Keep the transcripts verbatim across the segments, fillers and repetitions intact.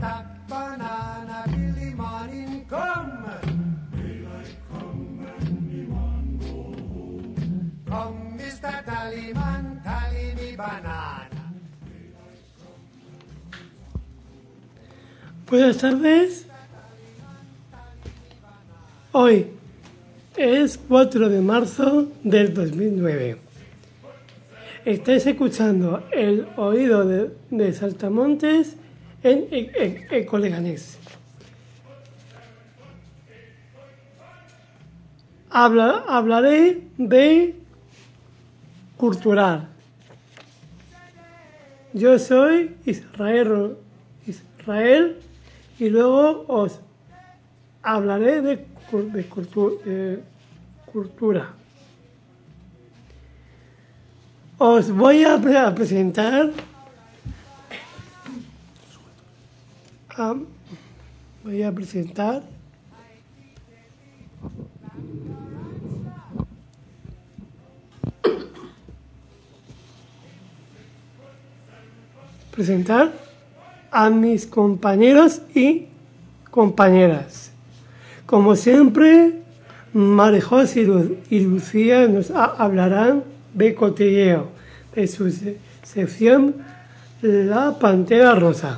Stack banana, Billy morning come. Daylight come and me man go home. Come, mister Tallyman, tally me banana. Buenas tardes. Hoy es cuatro de marzo del dos mil nueve. Estáis escuchando El Oído de, de Saltamontes en Ecoleganés. Habla, hablaré de cultural. Yo soy Israel, Israel y luego os hablaré de, de, cultu, de cultura. Os voy a, pre a presentar a, voy a presentar presentar a mis compañeros y compañeras. Como siempre, Marejos y, Lu y Lucía nos hablarán de cotilleo, de su se sección La Pantera Rosa.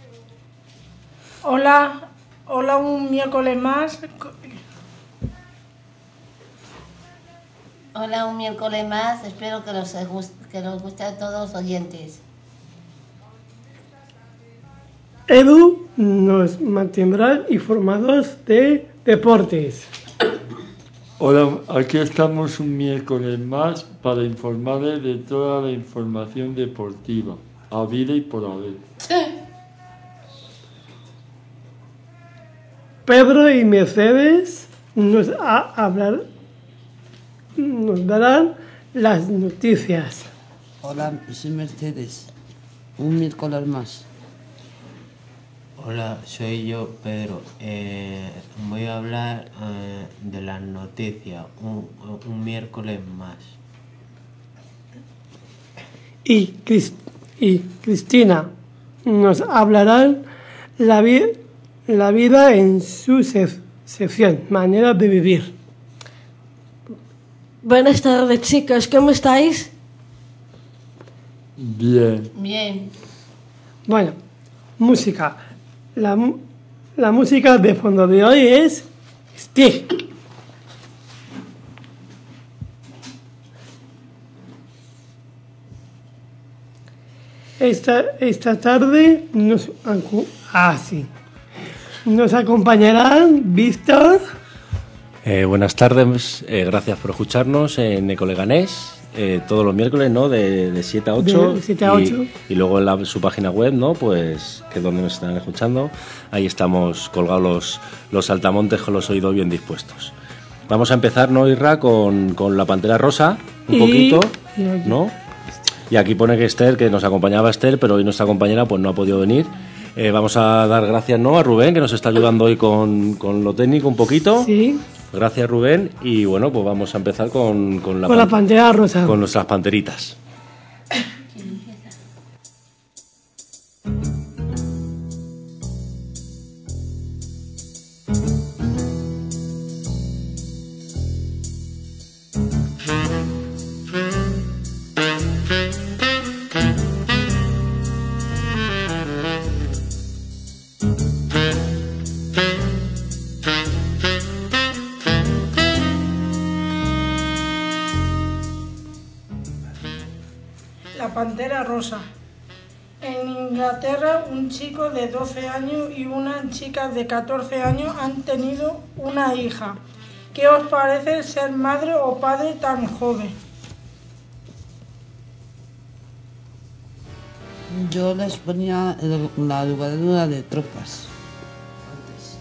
Hola, hola un miércoles más. Hola un miércoles más, espero que los, que los guste a todos los oyentes. Edu nos mantendrá informados de deportes. Hola, aquí estamos un miércoles más para informarles de toda la información deportiva, habida y por haber. Pedro y Mercedes nos, a hablar, nos darán las noticias. Hola, soy Mercedes. Un miércoles más. Hola, soy yo, Pedro. Eh, voy a hablar eh, de las noticias, un, un miércoles más. Y, Crist y Cristina nos hablarán la, vi la vida en su se sección, manera de vivir. Buenas tardes, chicas, ¿cómo estáis? Bien. Bien. Bueno, música. La, la música de fondo de hoy es Stick. Esta, esta tarde nos, ah, sí, nos acompañarán Víctor. Eh, buenas tardes, eh, gracias por escucharnos en Ecoleganés. Eh, todos los miércoles, ¿no? De, de siete a ocho. De siete a ocho. Y, y luego en la, su página web, ¿no? Pues, que es donde nos están escuchando. Ahí estamos colgados los, los saltamontes con los oídos bien dispuestos. Vamos a empezar, ¿no, Irra? Con, con la Pantera Rosa, un y, poquito, y ¿no? Y aquí pone que Esther, que nos acompañaba Esther, pero hoy nuestra compañera pues no ha podido venir. Eh, vamos a dar gracias, ¿no? A Rubén, que nos está ayudando hoy con, con lo técnico un poquito. Sí. Gracias, Rubén. Y bueno, pues vamos a empezar con, con, la, con la Pantera Rosa. Con nuestras panteritas. La Pantera Rosa. En Inglaterra, un chico de doce años y una chica de catorce años han tenido una hija. ¿Qué os parece ser madre o padre tan joven? Yo les ponía la educadura de tropas. Antes.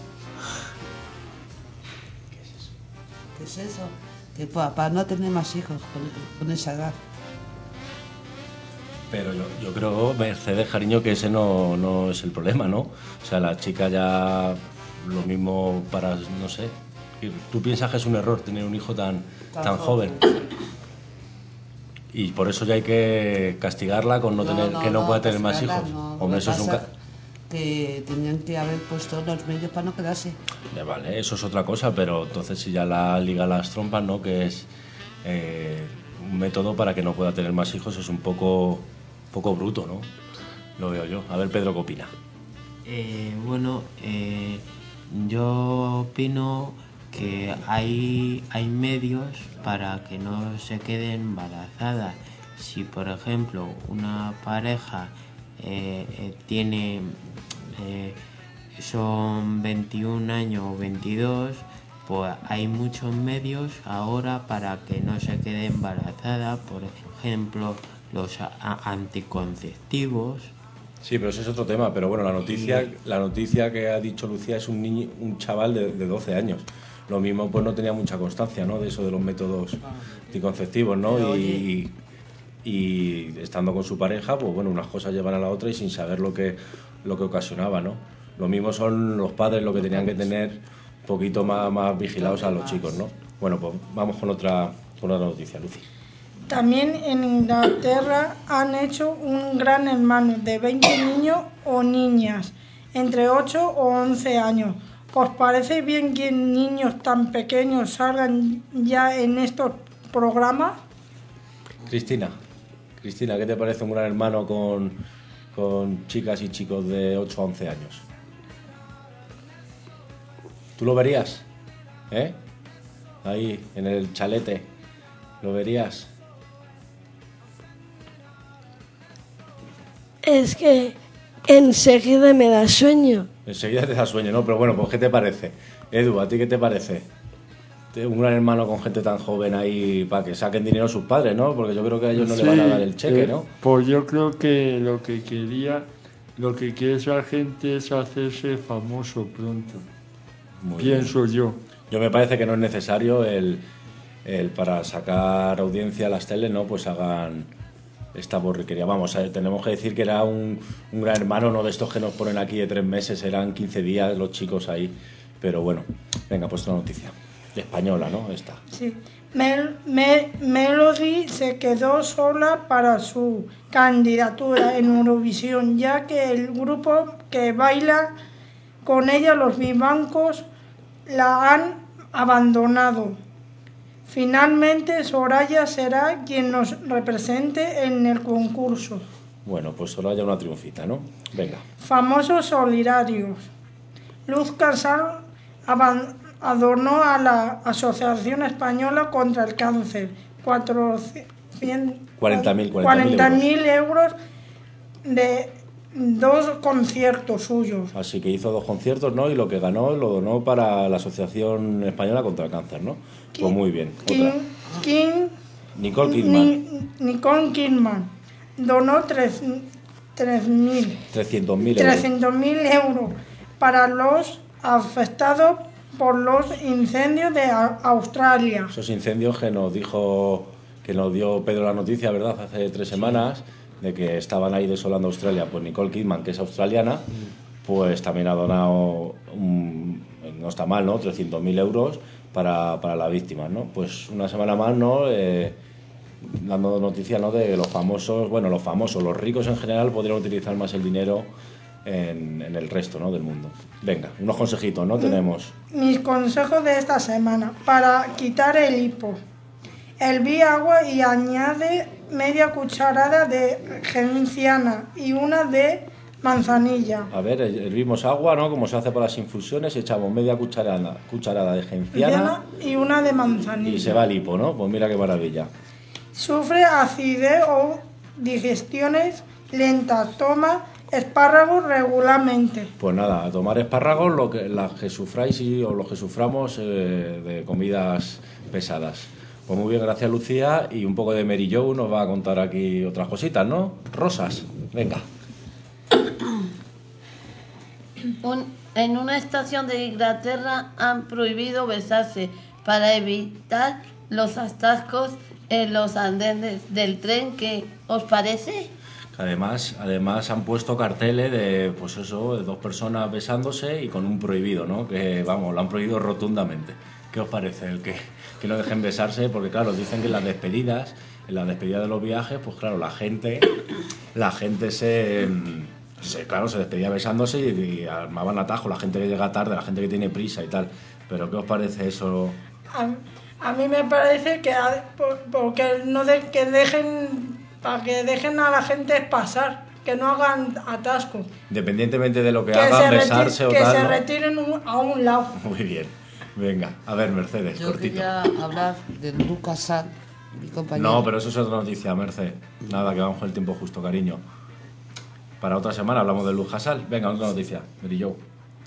¿Qué es eso? ¿Qué es eso? Que para, para no tener más hijos con, con esa edad. Pero yo, yo creo, Mercedes, cariño, que ese no, no es el problema, ¿no? O sea, la chica ya lo mismo para, no sé. ¿Tú piensas que es un error tener un hijo tan, tan, tan joven? Y por eso ya hay que castigarla con no, no tener, no, que no, no pueda tener más hijos. No, Hombre, eso es un... Ca... que tenían que haber puesto los medios para no quedarse. Ya, vale, eso es otra cosa, pero entonces si ya la liga las trompas, ¿no? Que es eh, un método para que no pueda tener más hijos, es un poco, poco bruto, ¿no? Lo veo yo. A ver, Pedro, ¿qué opina? Eh, bueno, eh, yo opino que hay, hay medios para que no se quede embarazada. Si, por ejemplo, una pareja eh, eh, tiene eh, son veintiún años o veintidós, pues hay muchos medios ahora para que no se quede embarazada. Por ejemplo, los a- anticonceptivos. Sí, pero ese es otro tema. Pero bueno, la noticia, Y- la noticia que ha dicho Lucía es un niño, un chaval de, de doce años. Lo mismo, pues no tenía mucha constancia, ¿no? De eso de los métodos anticonceptivos, ¿no? Pero, Y, y estando con su pareja, pues bueno, unas cosas llevan a la otra y sin saber lo que, lo que ocasionaba, ¿no? Lo mismo son los padres lo que tenían que tener un poquito más, más vigilados a los chicos, ¿no? Bueno, pues vamos con otra, con otra noticia, Lucy. También en Inglaterra han hecho un gran hermano de veinte niños o niñas entre ocho o once años. ¿Os parece bien que niños tan pequeños salgan ya en estos programas? Cristina, Cristina, ¿qué te parece un gran hermano con, con chicas y chicos de ocho a once años? ¿Tú lo verías? ¿Eh? Ahí, en el chalete. ¿Lo verías? Es que enseguida me da sueño. Enseguida te da sueño, ¿no? Pero bueno, pues ¿qué te parece? Edu, ¿a ti qué te parece? Te- Un gran hermano con gente tan joven ahí para que saquen dinero sus padres, ¿no? Porque yo creo que a ellos no Sí, le van a dar el cheque, eh, ¿no? Pues yo creo que lo que quería, lo que quiere esa gente es hacerse famoso pronto. Muy Pienso yo. Yo me parece que no es necesario el, el para sacar audiencia a las teles, ¿no? Pues hagan esta borriquería. Vamos, a ver, tenemos que decir que era un, un gran hermano, no de estos que nos ponen aquí de tres meses, eran quince días los chicos ahí. Pero bueno, venga, pues otra noticia. Española, ¿no? Esta. Sí. Mel- Me- Melody se quedó sola para su candidatura en Eurovisión, ya que el grupo que baila con ella, los Vivancos, la han abandonado. Finalmente, Soraya será quien nos represente en el concurso. Bueno, pues solo haya una triunfita, ¿no? Venga. Famosos solidarios. Luz Casal aban- adornó a la Asociación Española contra el Cáncer cuatrocientos cuarenta mil cuarenta mil euros de dos conciertos suyos. Así que hizo dos conciertos, ¿no? Y lo que ganó lo donó para la Asociación Española contra el Cáncer, ¿no? Pues muy bien. King, Otra. King Nicole Kidman. Ni- Nicole Kidman donó tres mil trescientos mil euros. trescientos mil euros para los afectados por los incendios de A- Australia. Esos incendios que nos dijo, que nos dio Pedro la noticia, ¿verdad? Hace tres semanas, de que estaban ahí desolando Australia. Pues Nicole Kidman, que es australiana, pues también ha donado, un, no está mal, ¿no? trescientos mil euros para, para las víctimas, ¿no? Pues una semana más, ¿no? Eh, dando noticias, ¿no? De los famosos, bueno, los famosos, los ricos en general podrían utilizar más el dinero en, en el resto, ¿no? Del mundo. Venga, unos consejitos, ¿no? Tenemos. Mis consejos de esta semana para quitar el hipo. Hervir agua y añade media cucharada de genciana y una de manzanilla. A ver, hervimos agua, ¿no? Como se hace para las infusiones, echamos media cucharada, cucharada de genciana Y una de manzanilla. y se va el hipo, ¿no? Pues mira qué maravilla. Sufre acidez o digestiones lentas. Toma espárragos regularmente. Pues nada, a tomar espárragos, lo que, las que sufráis y, o los que suframos eh, de comidas pesadas. Pues muy bien, gracias Lucía, y un poco de Mary Jo nos va a contar aquí otras cositas, ¿no? Rosas, venga. Un- en una estación de Inglaterra han prohibido besarse para evitar los atascos en los andenes del tren. ¿Qué os parece? Además, además han puesto carteles de, pues eso, de dos personas besándose y con un prohibido, ¿no? Que, vamos, lo han prohibido rotundamente. ¿Qué os parece el que, que no dejen besarse? Porque, claro, dicen que en las despedidas, en las despedidas de los viajes, pues claro, la gente, la gente se, Sí, claro, se despedía besándose y, y armaban atajo, la gente que llega tarde, la gente que tiene prisa y tal. Pero ¿qué os parece eso? A, a mí me parece que a- por- porque no de, que dejen para que dejen a la gente pasar, que no hagan atasco, Independientemente de lo que, que, hagan, se, besarse reti- o que tal, se ¿no? retiren un- a un lado. Muy bien. Venga, a ver, Mercedes, Yo cortito. quería hablar de Lucas Sal, mi compañero. No, pero eso es otra noticia, Merce. Nada, que vamos con el tiempo justo, cariño. Para otra semana hablamos de Luz Hasal. Venga, otra noticia. Mary Jo.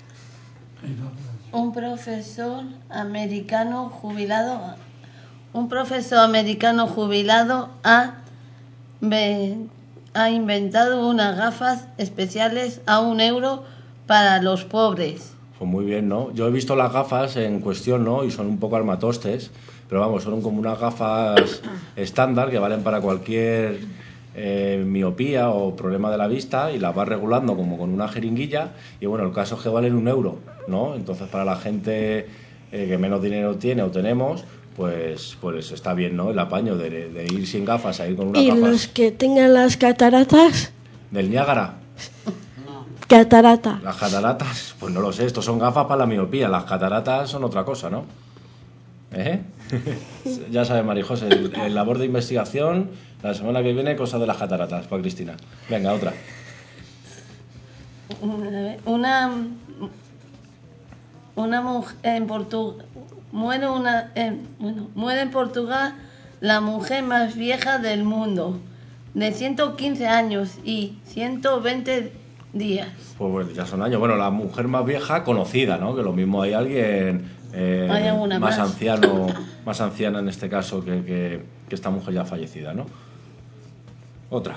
Un profesor americano jubilado, un profesor americano jubilado ha, ve- ha inventado unas gafas especiales a un euro para los pobres. Pues muy bien, ¿no? Yo he visto las gafas en cuestión, ¿no? Y son un poco armatostes, pero vamos, son como unas gafas estándar que valen para cualquier eh, miopía o problema de la vista y las vas regulando como con una jeringuilla y bueno, el caso es que valen un euro, ¿no? Entonces para la gente eh, que menos dinero tiene o tenemos, pues, pues está bien, ¿no? El apaño de, de ir sin gafas a ir con unas ¿Y gafas los que tengan las cataratas? del Niágara. Catarata. Las cataratas, pues no lo sé, estos son gafas para la miopía, las cataratas son otra cosa, ¿no? ¿Eh? Ya sabes, Marijose, el, el labor de investigación, la semana que viene, cosas de las cataratas, para Cristina. Venga, otra. Una una mujer en Portugal muere una en, bueno, muere en Portugal la mujer más vieja del mundo, de ciento quince años y ciento veinte días. Pues bueno, ya son años. Bueno, la mujer más vieja conocida, ¿no? Que lo mismo hay alguien eh, Hay alguna más, más. anciano, más anciana en este caso que, que, que esta mujer ya fallecida, ¿no? Otra.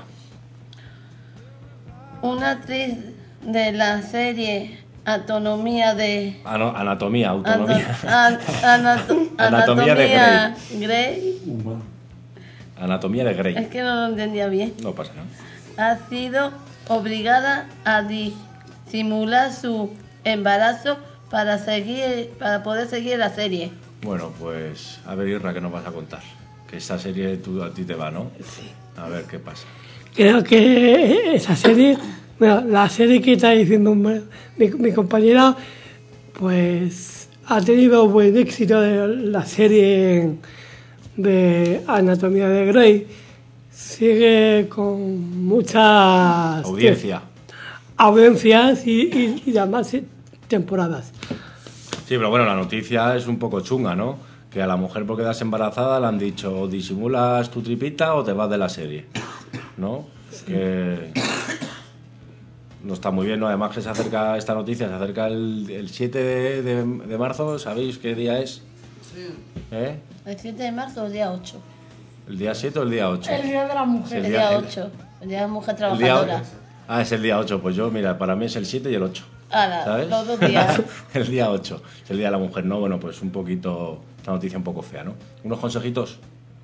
Una actriz de la serie Anatomía de Ano- anatomía, autonomía. An- anato- Anatomía de Anatomía Grey. Anatomía de Grey. Es que no lo entendía bien. No pasa nada. Ha sido obligada a disimular su embarazo para seguir para poder seguir la serie. Bueno, pues a ver, Irra, ¿qué nos vas a contar? Que esta serie tú, a ti te va, ¿no? Sí. A ver qué pasa. Creo que esa serie, bueno, la serie que está diciendo mi, mi compañera, pues ha tenido buen éxito de la serie de Anatomía de Grey. Sigue con muchas Audiencia. audiencias y, y, y además eh, temporadas. Sí, pero bueno, la noticia es un poco chunga, ¿no? Que a la mujer por quedarse embarazada le han dicho o disimulas tu tripita o te vas de la serie, ¿no? Sí. Que no está muy bien, ¿no? Además que se acerca esta noticia, se acerca el, el siete de, de, de marzo, ¿sabéis qué día es? Sí. ¿Eh? ¿El siete de marzo o el día ocho? ¿El día siete o el día ocho? El día de la mujer. El El día día- ocho. El día de la mujer El día trabajadora. ocho. Ah, es el día ocho. Pues yo, mira, para mí es el siete y el ocho. Ala, ¿Sabes? los dos días. El día ocho. Es el día de la mujer, ¿no? Bueno, pues un poquito... Esta noticia un poco fea, ¿no? ¿Unos consejitos?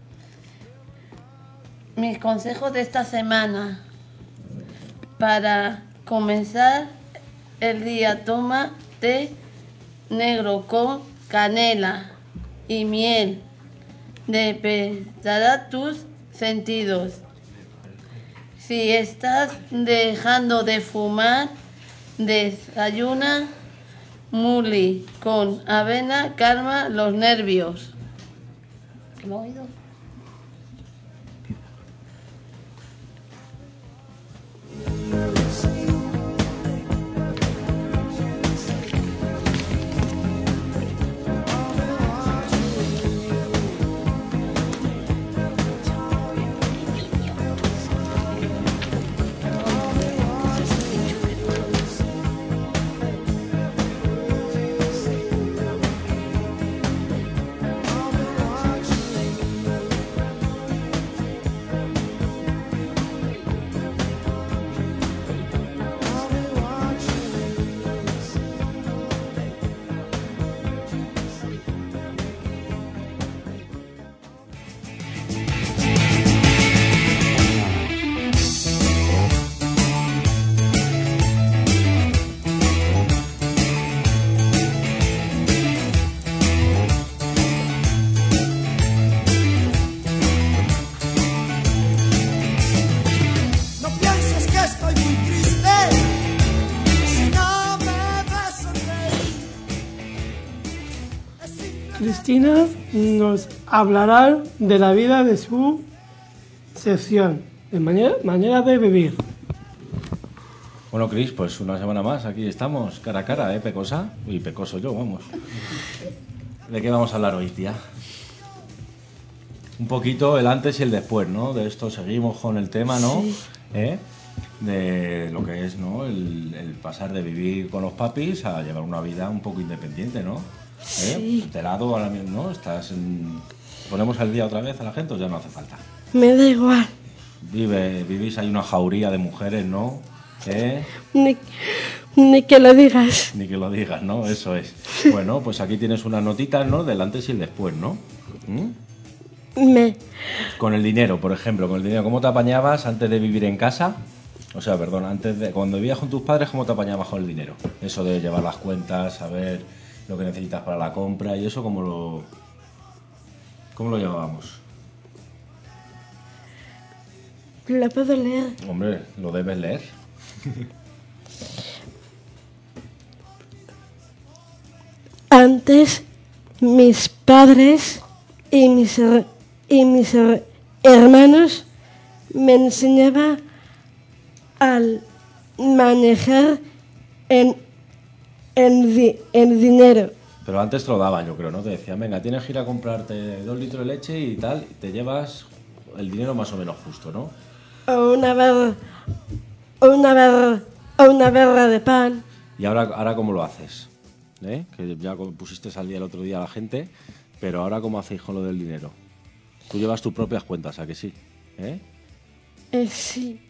Mis consejos de esta semana. Para comenzar el día, toma té negro con canela y miel. Despertará tus sentidos. Si estás dejando de fumar, desayuna muli con avena, calma los nervios. ¿Lo has oído? Cristina nos hablará de la vida de su sección, de manera, manera de vivir. Bueno, Cris, pues una semana más, aquí estamos, cara a cara, ¿eh, Pecosa? Uy, Pecoso yo, vamos. ¿De qué vamos a hablar hoy, tía? Un poquito el antes y el después, ¿no? De esto seguimos con el tema, ¿no? Sí. ¿Eh? De lo que es, ¿no? El, el pasar de vivir con los papis a llevar una vida un poco independiente, ¿no? ¿Eh? Sí. Enterado ahora mismo, ¿no? Estás en... ¿Ponemos al día otra vez a la gente o ya no hace falta? Me da igual. Vive, vivís ahí una jauría de mujeres, ¿no? ¿Eh? Ni, ni que lo digas. Ni que lo digas, ¿no? Eso es. Bueno, pues aquí tienes unas notitas, ¿no? Del antes y el después, ¿no? ¿Mm? Me, Con el dinero, por ejemplo, con el dinero, ¿cómo te apañabas antes de vivir en casa? O sea, perdón, antes de cuando vivías con tus padres, ¿cómo te apañabas con el dinero? Eso de llevar las cuentas, saber lo que necesitas para la compra y eso, ¿cómo lo, cómo lo llevábamos? lo puedo leer. Hombre, lo debes leer. Antes, mis padres y mis, her- y mis her- hermanos me enseñaban al manejar en, en, di- en dinero. Pero antes te lo daban, yo creo, ¿no? Te decían, venga, tienes que ir a comprarte dos litros de leche y tal, y te llevas el dinero más o menos justo, ¿no? O una barra, o una barra, o una barra de pan. Y ahora, ahora ¿cómo lo haces? ¿Eh? Que ya pusiste al día el otro día a la gente, pero ahora ¿cómo hacéis con lo del dinero? Tú llevas tus propias cuentas, ¿a que sí? ¿Eh? Eh, sí.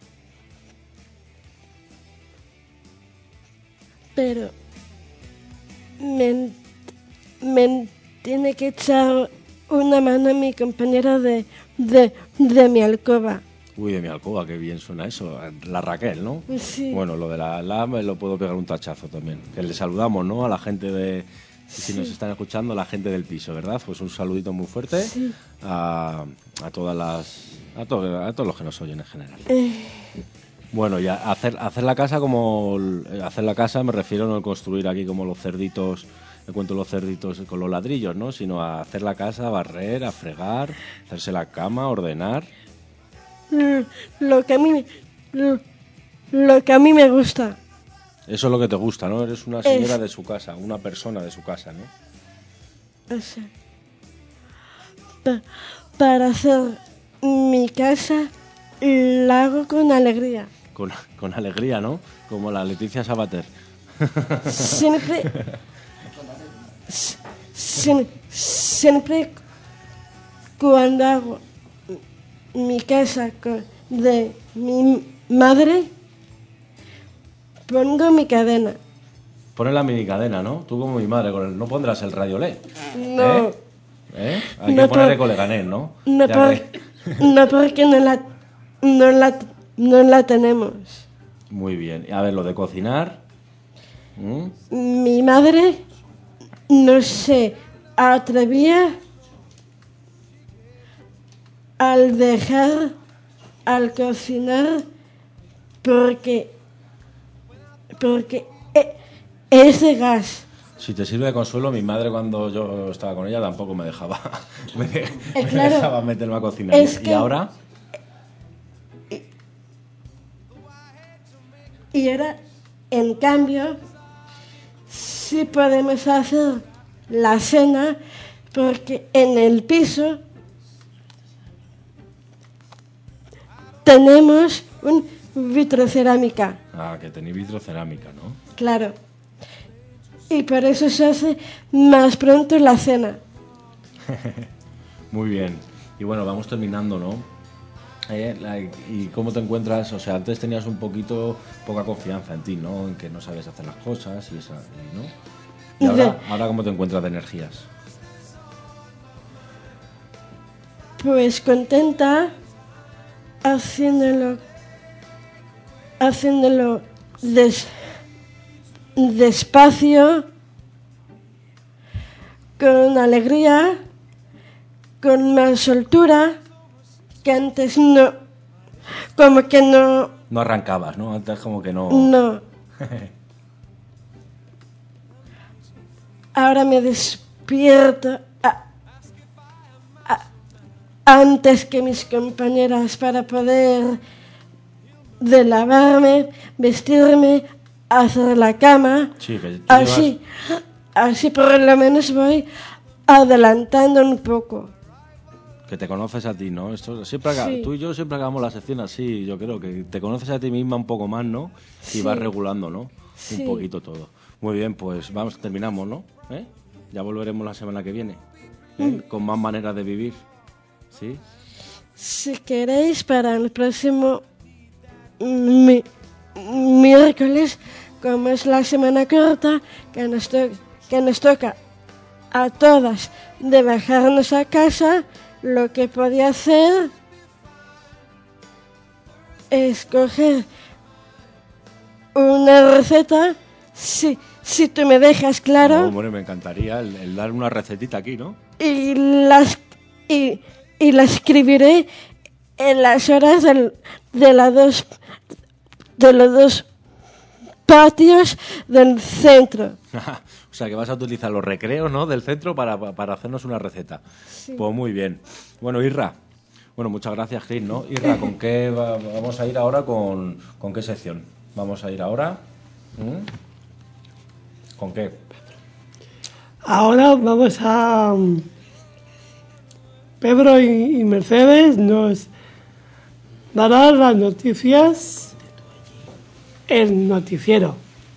Pero me, me tiene que echar una mano a mi compañera de, de, de mi alcoba. Uy, de mi alcoba, qué bien suena eso. La Raquel, ¿no? Sí. Bueno, lo de la, la me lo puedo pegar un tachazo también. Que le saludamos, ¿no? A la gente de... Si nos están escuchando, la gente del piso, ¿verdad? Pues un saludito muy fuerte Sí. a, a todas las... A, to- a todos los que nos oyen en general. Eh, Bueno, ya hacer, hacer la casa como... Hacer la casa me refiero no a construir aquí como los cerditos... Me cuento los cerditos con los ladrillos, ¿no? Sino a hacer la casa, a barrer, a fregar, hacerse la cama, ordenar... lo- lo que a mí lo, lo que a mí me gusta. Eso es lo que te gusta, ¿no? Eres una señora Es- de su casa, una persona de su casa, ¿no? O sea, pa- para hacer mi casa la hago con alegría. Con, con alegría, ¿no? Como la Leticia Sabater. Siempre, s- siem- siempre cuando hago mi casa con- de mi madre, pongo mi cadena. Pones la minicadena, ¿no? Tú como mi madre, con el- no pondrás el radio L E D. No, ¿Eh? ¿Eh? Hay No que ponerle por- coleganés, ¿no? no, Ya por- que- no porque no la, no la, no la tenemos. Muy bien. A ver, lo de cocinar... ¿Mm? Mi madre no se atrevía al dejar al cocinar porque porque e- es de gas. Si te sirve de consuelo, mi madre cuando yo estaba con ella tampoco me dejaba, me, de- me claro. dejaba meterme a cocinar. Es ¿Y que- ahora? Y ahora, en cambio, sí podemos hacer la cena porque en el piso tenemos un vitrocerámica, Ah, que tenéis vitrocerámica, ¿no? claro. Y por eso se hace más pronto la cena. Muy bien. Y bueno, vamos terminando, ¿no? Eh, la- ¿Y cómo te encuentras? O sea, antes tenías un poquito poca confianza en ti, ¿no? En que no sabes hacer las cosas y esa, y, ¿no? Y ahora, ahora ¿cómo te encuentras de energías? Pues contenta haciéndolo haciéndolo des- despacio, con alegría, con más soltura, que antes no, como que no, No arrancabas, ¿no? Antes como que no... no. Ahora me despierto a, antes que mis compañeras para poder de lavarme, vestirme, hacer la cama. Sí, que tú así, llevas- así por lo menos voy adelantando un poco. Que te conoces a ti, ¿no? Esto siempre haga- Sí. Tú y yo siempre hagamos la sección así, yo creo que te conoces a ti misma un poco más, ¿no? Y Sí. vas regulando, ¿no? Sí. Un poquito todo. Muy bien, pues vamos, terminamos, ¿no? ¿Eh? Ya volveremos la semana que viene, ¿eh? Mm. Con más maneras de vivir, ¿sí? Si queréis, para el próximo mi- miércoles, como es la semana corta, que nos, to- que nos toca a todas de bajarnos a casa, lo que podía hacer es coger una receta, si, si tú me dejas, claro. No, hombre, me encantaría el, el dar una recetita aquí, ¿no? y las y, y la escribiré en las horas del, de las dos de los dos patios del centro. O sea, que vas a utilizar los recreos, ¿no? Del centro para, para hacernos una receta. Sí. Pues muy bien. Bueno, Irra. Bueno, muchas gracias, Cris, ¿no? Irra, ¿con qué va- vamos a ir ahora? ¿Con, con qué sección? Vamos a ir ahora. ¿Mm? ¿Con qué? Ahora vamos a... mm, Pedro y, y Mercedes nos darán las noticias, el noticiero.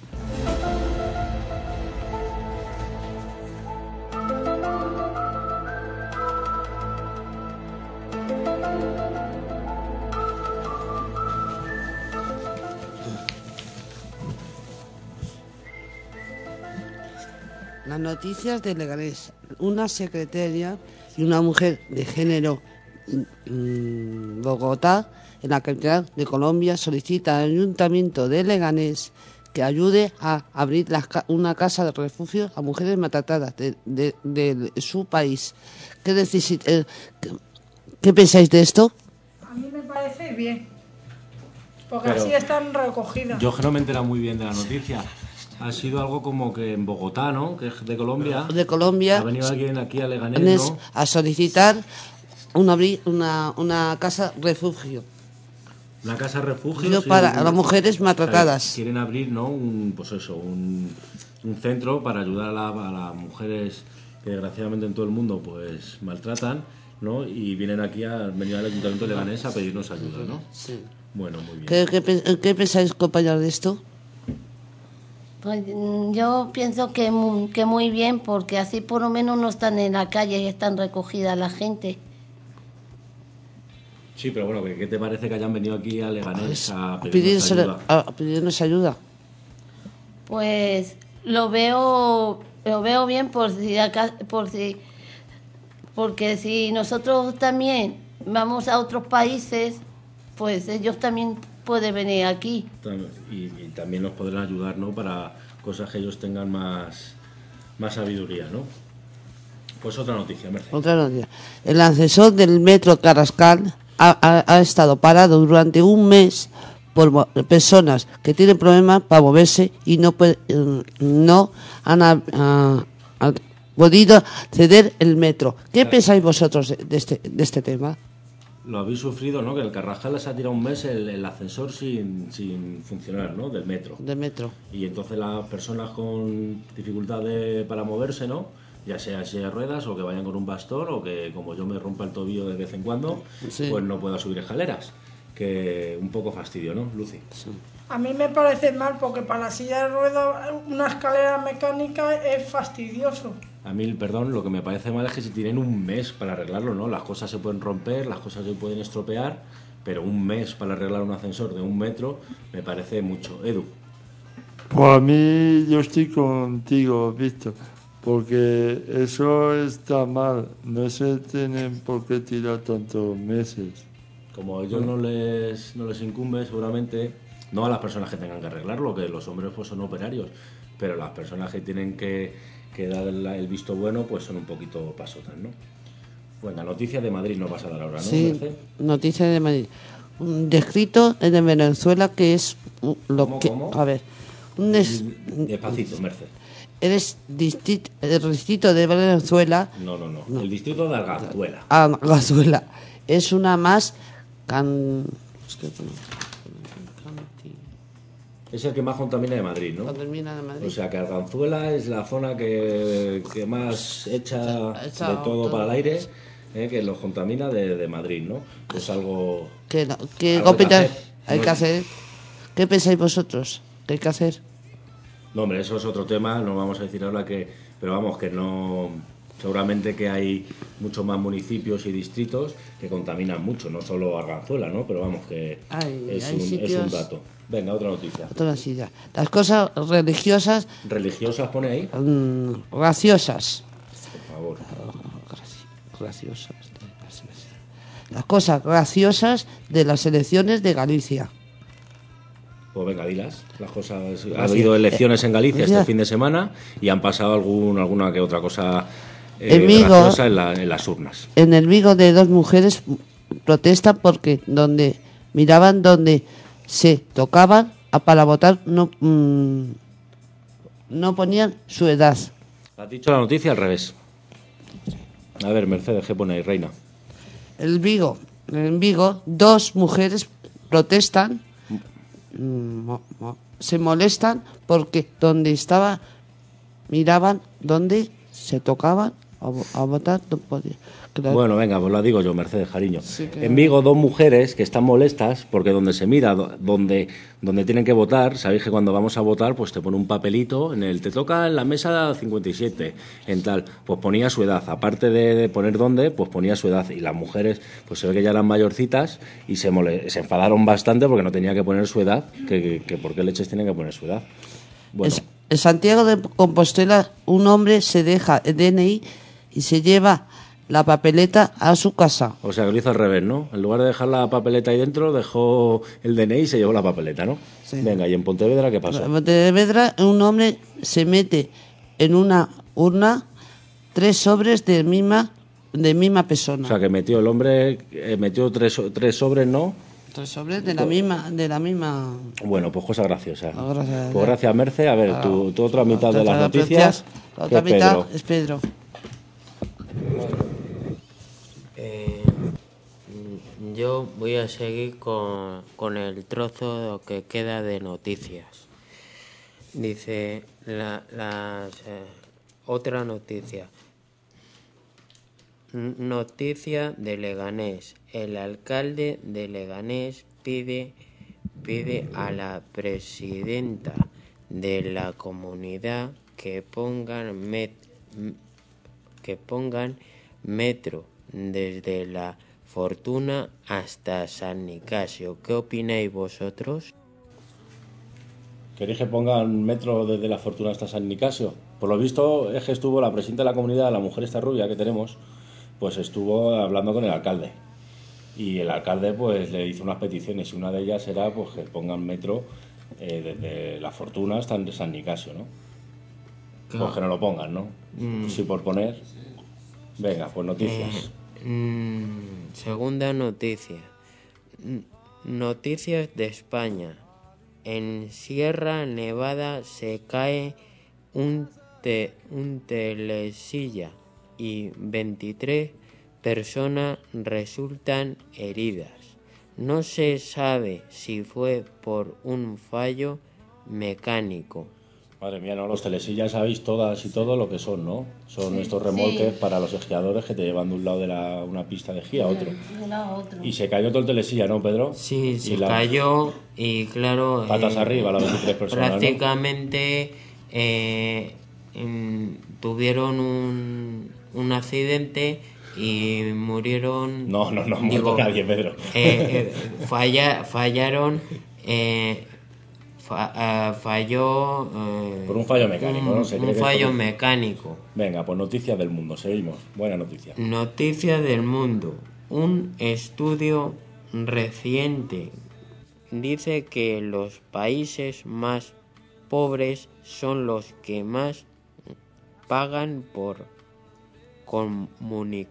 Las noticias de Leganés. Una secretaria y una mujer de género mm, Bogotá, en la capital de Colombia, solicita al Ayuntamiento de Leganés que ayude a abrir las ca- una casa de refugio a mujeres maltratadas de, de- de su país. ¿Qué, decís, eh, qué, qué pensáis de esto? A mí me parece bien, porque Pero así están recogidas. Yo que no me he enterado muy bien de la noticia. Ha sido algo como que en Bogotá, ¿no? Que es de Colombia. De Colombia. Ha venido alguien aquí a Leganés, Leganés ¿no? a solicitar una, abri- una, una casa refugio. Una casa refugio. Yo sí, para un- las mujeres o sea, maltratadas. quieren abrir, ¿no? Un, pues eso, un, un centro para ayudar a, la- a las mujeres que desgraciadamente en todo el mundo pues maltratan, ¿no? Y vienen aquí a venir al Ayuntamiento de Leganés a pedirnos ayuda, ¿no? Sí. Bueno, muy bien. ¿Qué, qué, pe- qué pensáis, compañeros, de esto? Pues mm, yo pienso que, mu- que muy bien, porque así por lo menos no están en la calle y están recogidas la gente. Sí, pero bueno, ¿qué, qué te parece que hayan venido aquí a Leganés a A pedirnos pedirnos, ayuda? a- a pedirnos ayuda. Pues lo veo lo veo bien por si acá, por si porque si nosotros también vamos a otros países, pues ellos también pueden venir aquí. Tam- Y, y también nos podrán ayudar, ¿no? Para cosas que ellos tengan más, más sabiduría, ¿no? Pues otra noticia, Mercedes. Otra noticia. El ascensor del metro Carrascal ha, ha- ha estado parado durante un mes por mo- personas que tienen problemas para moverse y no, puede- eh, no han ah, ah, ah, podido acceder el metro. ¿Qué Claro. pensáis vosotros de, de este, de este tema? Lo habéis sufrido, ¿no? Que el Carrascal les ha tirado un mes el, el ascensor sin, sin funcionar, ¿no? Del metro. Del metro. Y entonces las personas con dificultades para moverse, ¿no? Ya sea en silla de ruedas o que vayan con un bastón o que como yo me rompa el tobillo de vez en cuando, Sí. pues no pueda subir escaleras. Que un poco fastidio, ¿no, Lucy? A mí me parece mal, porque para la silla de ruedas una escalera mecánica es fastidioso. A mí, perdón, lo que me parece mal es que si tienen un mes para arreglarlo, ¿no? Las cosas se pueden romper, las cosas se pueden estropear, pero un mes para arreglar un ascensor de un metro me parece mucho. Edu. Pues a mí yo estoy contigo, Víctor, porque eso está mal, no se tienen por qué tirar tantos meses. Como a ellos no les, no les incumbe, seguramente, no a las personas que tengan que arreglarlo, que los hombres pues son operarios, pero las personas que tienen que, que dar el, el visto bueno, pues son un poquito pasotas, ¿no? Bueno, noticias de Madrid nos vas a dar ahora, ¿no? Sí, Merced? noticia de Madrid. Un descrito de Venezuela que es uh, lo ¿Cómo, que... cómo? A ver, un des- Despacito, Merced. eres distrito, el distrito de Venezuela, No, no, no, el distrito de Arganzuela. Arganzuela, es una más can... es que- Es el que más contamina de Madrid, ¿no? Contamina de Madrid. O sea que Arganzuela es la zona que, que más echa Echa de todo todo. para el aire, eh, que los contamina de, de Madrid, ¿no? Es algo... ¿Qué, no- qué algo que competen- hacer. hay No- que hacer? ¿Qué pensáis vosotros? ¿Qué hay que hacer? No, hombre, eso es otro tema, no vamos a decir ahora que... Pero vamos, que no... Seguramente que hay muchos más municipios y distritos que contaminan mucho, no solo Arganzuela, ¿no? Pero vamos, que Hay- es, hay un, es sitios- un dato. Venga, otra noticia. Otra silla. Las cosas religiosas, ¿Religiosas pone ahí? mm, graciosas. Por favor. Graci- Graciosas. Las cosas graciosas de las elecciones de Galicia. Pues venga, dilas. Las cosas... Ha Gracias. habido elecciones en Galicia este Ya. fin de semana y han pasado algún, alguna que otra cosa eh, En Vigo- graciosa en, la- en las urnas. En el Vigo de dos mujeres protestan porque donde miraban donde se tocaban a- para votar no mm, no ponían su edad. Has dicho la noticia al revés. A ver, Mercedes, ¿qué pone ahí, reina? El Vigo, en Vigo dos mujeres protestan, mm, mo- mo- se molestan porque donde estaba miraban donde se tocaban a, vo- a votar no podían. Claro. Bueno, venga, pues lo digo yo, Mercedes, cariño. Sí, que- En Vigo, dos mujeres que están molestas porque donde se mira, do- donde, donde tienen que votar, sabéis que cuando vamos a votar, pues te pone un papelito en el te toca en la mesa cincuenta y siete, en tal, pues ponía su edad. Aparte de, de poner dónde, pues ponía su edad. Y las mujeres, pues se ve que ya eran mayorcitas y se, mole- se enfadaron bastante porque no tenía que poner su edad, que, que, que por qué leches tienen que poner su edad. Bueno, En- En Santiago de Compostela, un hombre se deja el D N I y se lleva la papeleta a su casa. o sea que lo hizo al revés, ¿no? En lugar de dejar la papeleta ahí dentro, dejó el D N I y se llevó la papeleta, ¿no? Sí. Venga, ¿y en Pontevedra qué pasó? En Pontevedra, un hombre se mete en una urna tres sobres de misma de misma persona. O sea, que metió el hombre, eh, metió tres, tres sobres, ¿no? Tres sobres de la misma de la misma. Bueno, pues cosa graciosa. Ah, gracias. Pues gracias, Merce. A ver, Ah, tu, tu otra mitad otra de las mitad, noticias. La que otra es mitad Pedro. es Pedro. Eh, mm, yo voy a seguir con, con el trozo que queda de noticias. Dice la, las, eh, otra noticia. N- Noticia de Leganés. El alcalde de Leganés pide, pide a la presidenta de la comunidad que pongan, met, m- que pongan metro desde La Fortuna hasta San Nicasio. ¿Qué opináis vosotros? ¿Queréis que pongan metro desde La Fortuna hasta San Nicasio? Por lo visto es que estuvo la presidenta de la comunidad, la mujer esta rubia que tenemos, pues estuvo hablando con el alcalde. Y el alcalde pues le hizo unas peticiones y una de ellas era pues que pongan metro eh, desde La Fortuna hasta San Nicasio, ¿no? Claro. Pues que no lo pongan, ¿no? Mm. Sí, por poner. Venga, pues noticias. Eh, mm, segunda noticia. N- Noticias de España. En Sierra Nevada se cae un, te, un telesilla y veintitrés personas resultan heridas. No se sabe si fue por un fallo mecánico. Madre mía, no, los telesillas sabéis todas y todo lo que son, ¿no? Son estos remolques sí. para los esquiadores que te llevan de un lado de la, una pista de esquí a otro. De una a otro. Y se cayó todo el telesilla, ¿no, Pedro? Sí, Y se la- cayó y claro... Patas arriba, las veintitrés personas, ¿no? Prácticamente eh, em, tuvieron un, un accidente y murieron... No, no, no ha muerto digo, nadie, Pedro. eh, eh, falla, fallaron... eh, fa- ah, falló... eh, Por un fallo mecánico, un- ¿no? Se cree un que es fallo por un- mecánico. Venga, pues noticias del mundo, seguimos. Buena noticia. Noticia del mundo. Un estudio reciente dice que los países más pobres son los que más pagan por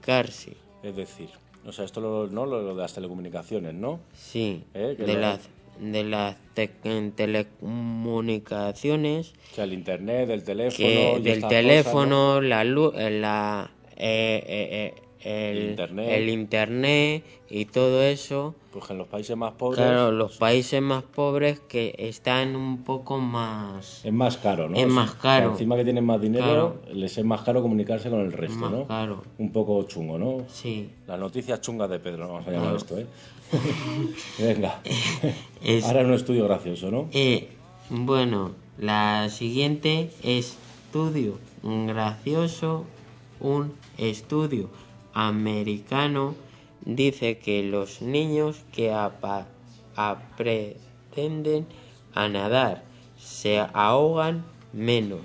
comunicarse. Es decir, o sea, esto lo, no lo, lo de las telecomunicaciones, ¿no? Sí, ¿Eh? Que de lo- las de las te- telecomunicaciones, O sea, el internet, el teléfono... que y del estas teléfono, cosas, la luz, la, eh, eh, eh, el, Internet. el internet y todo eso. ¿no? Pues en los países más pobres... Claro, los países más pobres que están un poco más... Es más caro, ¿no? Es O sea, más caro. Encima que tienen más dinero, Claro. les es más caro comunicarse con el resto, Más ¿no? caro. Un poco chungo, ¿no? Sí. Las noticias chungas de Pedro, vamos a llamar Claro. esto, ¿eh? Venga. Es- Ahora un estudio gracioso, ¿no? Eh, bueno, la siguiente es estudio gracioso. Un estudio americano dice que los niños que apa- aprenden a nadar se ahogan menos.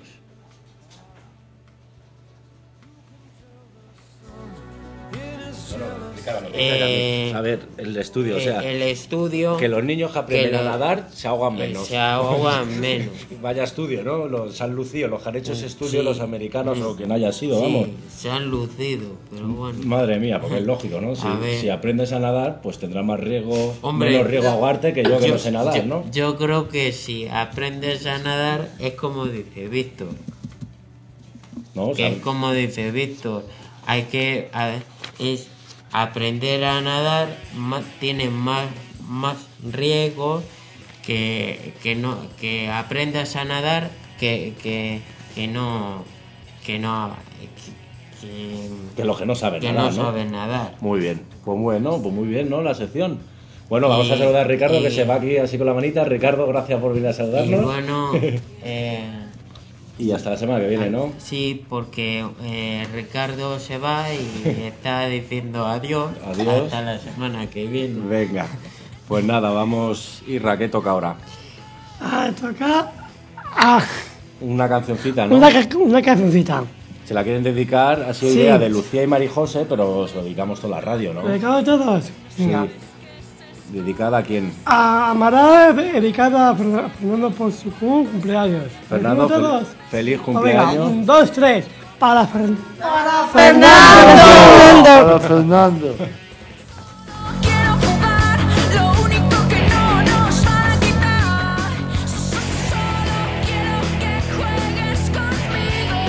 Eh, a ver, el estudio, o Eh, sea, el estudio que los niños que aprenden que a lo- nadar se ahogan eh, menos. se ahogan menos. Vaya estudio, ¿no? Los se han lucido, los que han hecho ese estudio, Sí. los americanos o quien haya sido, Sí, vamos. se han lucido, pero bueno. Madre mía, porque es lógico, ¿no? Si, A ver. si aprendes a nadar, pues tendrás más riesgo, Hombre, menos riesgo ahogarte que yo que no sé nadar, yo- ¿no? Yo creo que si aprendes a nadar es como dice Víctor. ¿No? O Que sea, es como dice Víctor. Hay que a ver, es aprender a nadar más, tiene más más riesgo que, que no que aprendas a nadar que, que, que no que no que, que los que no saben que nadar, no saben nadar. Muy bien, pues bueno, pues muy bien, ¿no? La sección. Bueno, vamos Y- a saludar a Ricardo, y- que se va aquí así con la manita. Ricardo, gracias por venir a Y saludarnos. bueno, eh, Y hasta la semana que viene, ¿no? sí, porque eh, Ricardo se va y está diciendo adiós, Adiós. hasta la semana que viene. Venga, pues nada, vamos. Irra, ¿qué toca ahora? Ah, toca ah, Una cancioncita, ¿no? una, ca- una cancioncita. Se la quieren dedicar, ha sido Sí. idea de Lucía y Marijose, pero se lo dedicamos toda la radio, ¿no? ¿Lo dedicamos todos? Venga. Sí. ¿Dedicada a quién? A Amará, dedicada a Fer- Fernando por su cumpleaños. ¿Lo Fernando, decimos todos? fel- feliz Pues venga, cumpleaños. un, dos, tres. Para, Fer- para Fernando. Para Fernando. Quiero jugar, lo único que no nos van a quitar. Solo quiero que juegues conmigo.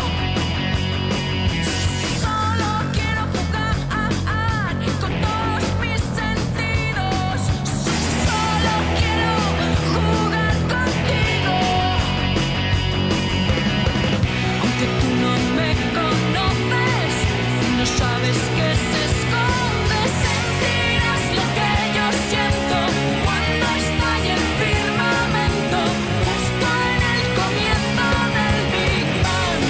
Solo quiero jugar con todos mis sentidos. Solo quiero jugar contigo. Aunque tú no me conoces, no sabes que se esconde, sentirás lo que yo siento cuando estalle el firmamento, justo en el comienzo del Big Bang.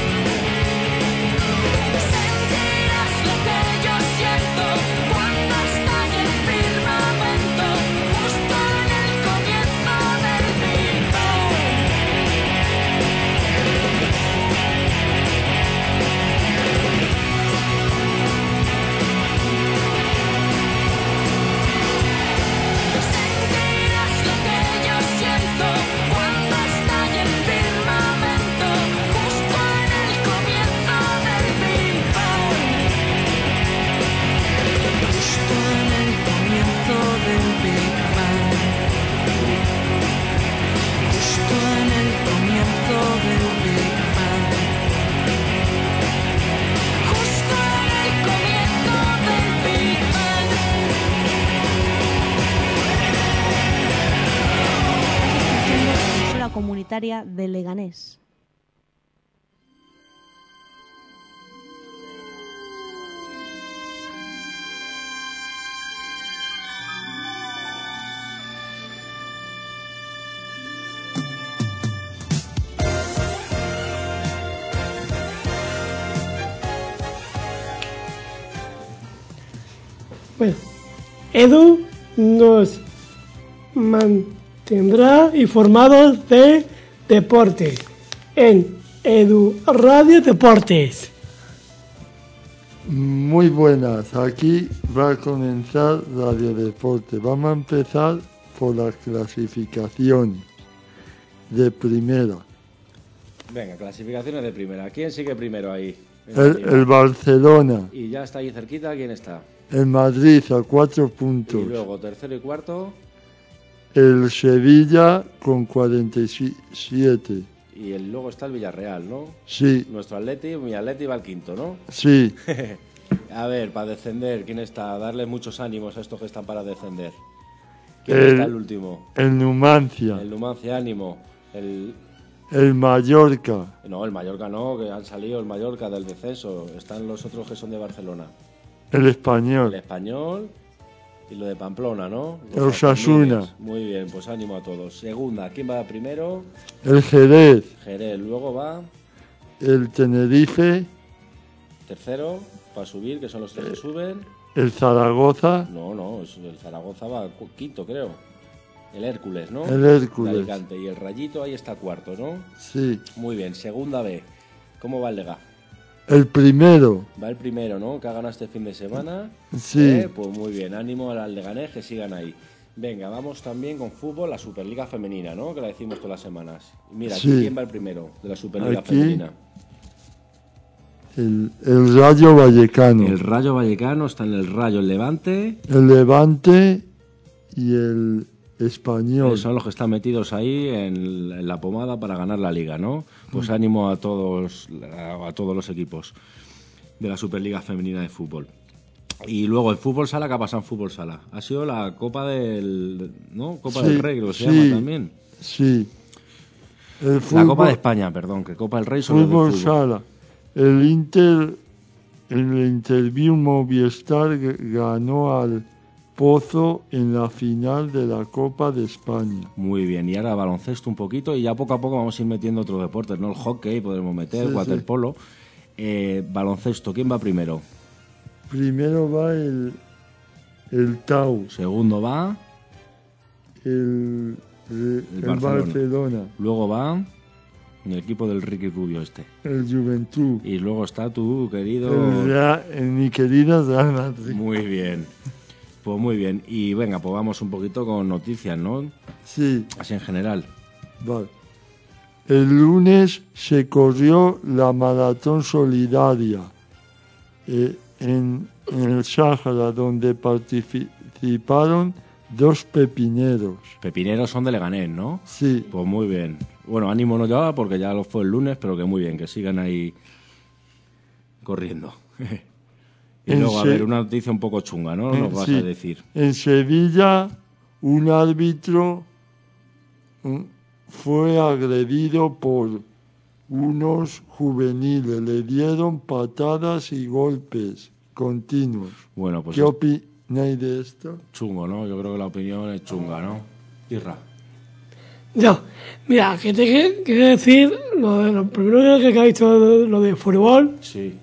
Sentirás lo que yo siento cuando estalle el firmamento, justo en el comienzo del Big Bang. Sentirás lo que yo siento cuando estalle el firmamento, justo en el comienzo del Big Bang. Justo en el comienzo del Big Bang. Justo en el comienzo del Big Bang. Justo en el comienzo del Big Bang. Emisora comunitaria de Leganés. Bueno, Edu nos mantendrá informados de deporte en Edu Radio Deportes. Muy buenas, aquí va a comenzar Radio Deporte. Vamos a empezar por la clasificación de primera. Venga, clasificaciones de primera. ¿Quién sigue primero ahí? El, el Barcelona, Y ya está ahí cerquita, ¿quién está? el Madrid a cuatro Y puntos. luego tercero y cuarto. el Sevilla con cuarenta y siete. Y el, luego está el Villarreal, ¿no? Sí. Nuestro Atleti, mi Atleti va al quinto, ¿no? Sí. A ver, para descender, ¿quién está? Darle muchos ánimos a estos que están para descender. ¿Quién El- está el último? El Numancia. El Numancia, ánimo. El... El Mallorca. No, el Mallorca no, que han salido el Mallorca del descenso. Están los otros que son de Barcelona. El Español. El Español y lo de Pamplona, ¿no? El Osasuna. Alcalines. Muy bien, pues ánimo a todos. Segunda, ¿quién va primero? El Jerez. Jerez. Luego va El Tenerife. tercero, para subir, que son los tres que suben. El Zaragoza. No, no, es- el Zaragoza va cu- quinto, creo. El Hércules, ¿no? El Hércules. De Alicante. Y el Rayito ahí está cuarto, ¿no? Sí. Muy bien, segunda B. ¿Cómo va el Lega? El primero. Va el primero, ¿no? Que ha ganado este fin de semana. Sí. Eh, Pues muy bien, ánimo al Leganés, que sigan ahí. Venga, vamos también con fútbol, la Superliga Femenina, ¿no? Que la decimos todas las semanas. Mira, aquí, Sí. ¿quién va el primero de la Superliga Aquí. Femenina? El, el Rayo Vallecano. El Rayo Vallecano, está en el Rayo el Levante. El Levante y el Español. Eh, Son los que están metidos ahí en, en la pomada para ganar la liga, ¿no? Pues ánimo a todos, a, a todos los equipos de la Superliga Femenina de Fútbol. Y luego el fútbol sala, ¿qué ha pasado en fútbol sala? Ha sido la Copa del, ¿no? Copa Sí, del Rey, creo que se sí, llama también. Sí. El La fútbol, Copa de España, perdón, que Copa del Rey solo es de fútbol fútbol. sala. El Inter, en el Interview Movistar g- ganó al Pozo en la final de la Copa de España. Muy bien, y ahora baloncesto un poquito y ya poco a poco vamos a ir metiendo otros deportes, ¿no? El hockey podemos meter, Sí, waterpolo. Eh, baloncesto, ¿quién va primero? Primero va el, el Tau, Segundo va, el, el, el Barcelona. Barcelona, luego va el equipo del Ricky Rubio este. el Juventud, Y luego está tu querido... el, Rea- el mi querida Real Madrid. Muy bien. Pues muy bien. Y venga, pues vamos un poquito con noticias, ¿no? Sí, Así en general. vale. El lunes se corrió la maratón solidaria eh, en, en el Sáhara, donde participaron dos pepineros. Pepineros son de Leganés, ¿no? Sí, Pues muy bien. Bueno, ánimo no ya porque ya lo fue el lunes, pero que muy bien, que sigan ahí corriendo. Y En luego, a se- ver, una noticia un poco chunga, ¿no? Nos en- vas sí. a decir. En Sevilla, un árbitro mm, fue agredido por unos juveniles. Le dieron patadas y golpes continuos. Bueno, pues ¿Qué es opináis de esto? chungo, ¿no? Yo creo que la opinión es chunga, ¿no? Irra. Yo, mira, que te que- quiero decir, lo, de- lo primero que ha dicho lo, lo de fútbol, Sí.